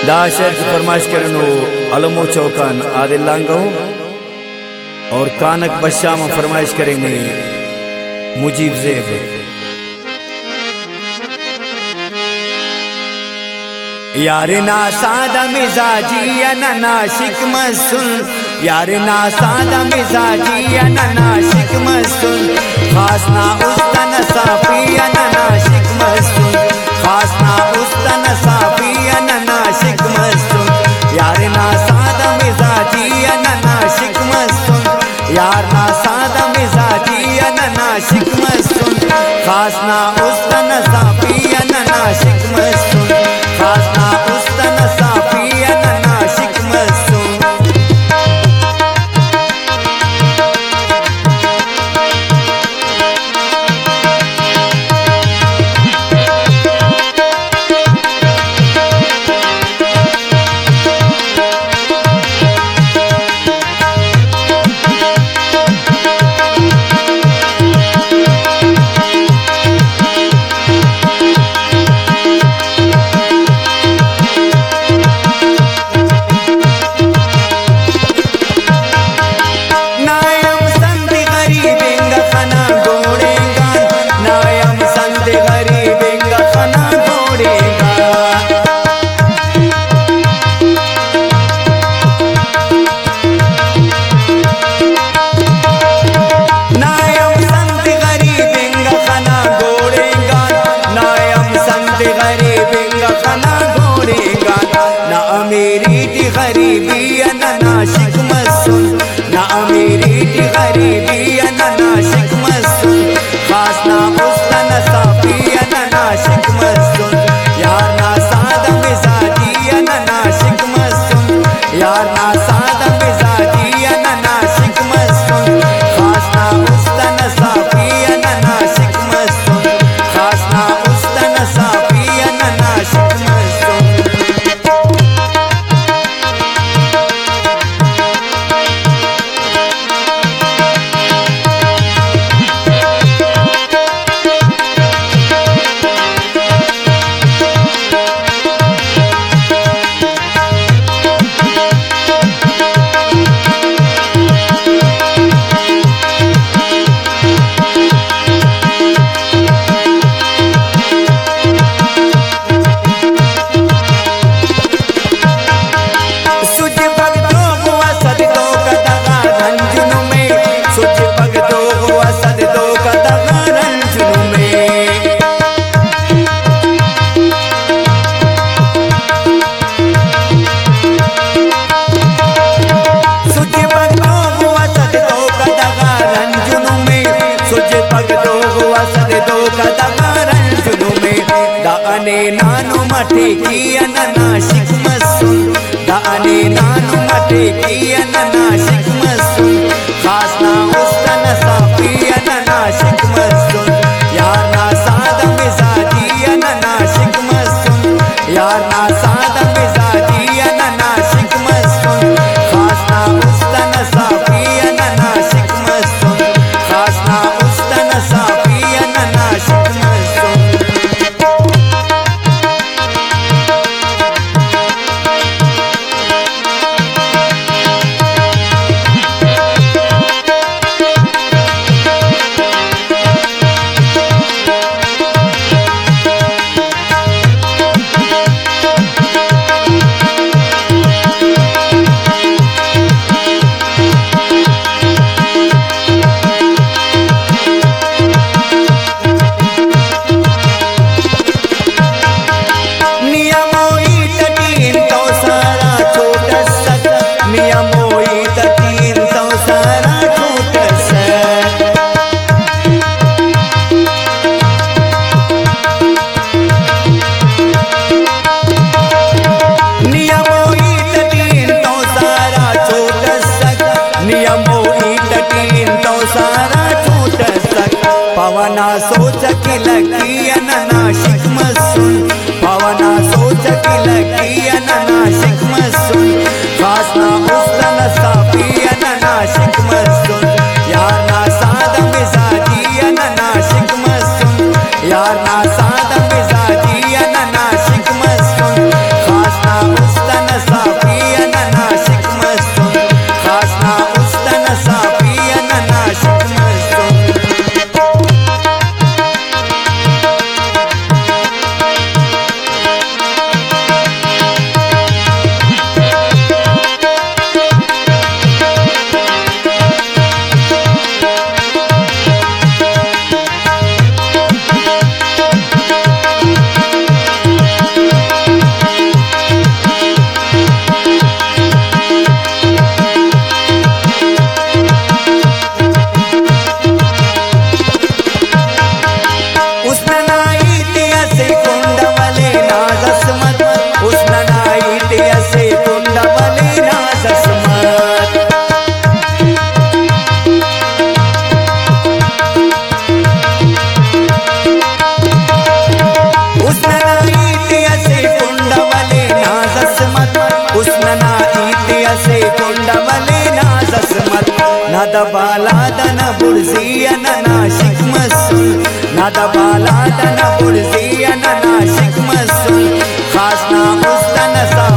दाशर की फरमाइश करनो अलमो चौकान आदिल लांगो और कानक बश्शा में फरमाइश करेंगे मुजीब ज़ेब। यारे ना सादा मिजाजी नाशिक मसून, यारे ना सादा मिजाजी नाशिक मसून, खास ना उस्ता नसाफी नाशिक मसून, खास ना उस्ता नसाफी नाशिक मसून। यारे ना सादा मिजाजी नाशिक मसून, यार ना सादा मिजाजी नाशिक मसून, खास ना उस्ता नसाफी नाशिक मसून, खास ना उस्ता नसाफी नाशिक मसून। गरीबी नाशिक मसून, ना अमीरी की गरीबी नाशिक मसून, खास ना उस्ता नसाफी नाशिक मसून। यार ना सादा मिजाजी नाशिक मसून, यार ना सादा मिजाजी नाशिक मसून, खास ना उस्ता नसाफी नाशिक मसून, खास ना उस्ता नसाफी नाशिक मसून। दाने नानु मटे किया नाशिक मसून, दाने नानु मटे किया नाशिक मसून, खास ना उस्ता नसाफी नाशिक मसून। यार ना सादा मिजाजी नाशिक मसून, यार ना सादा मिजाजी नाशिक मसून, खास ना उस्ता नसाफी नाशिक मसून, खास ना उस्ता नसाफी नाशिक मसून। पवना सोच की लगी नाशिक मसून, पवना सोच की लगी नाशिक मसून, खास ना उस्ता नसाफी नाशिक मसून। यार ना सादा मिजाजी नाशिक मसून, यार ना सादा मिजाजी नाशिक मसून, खास ना उस्ता दबाला दन बुर्जिया नाशिक मसूल ना दबाला दन बुर्जिया नाशिक मसूल खास ना उस दन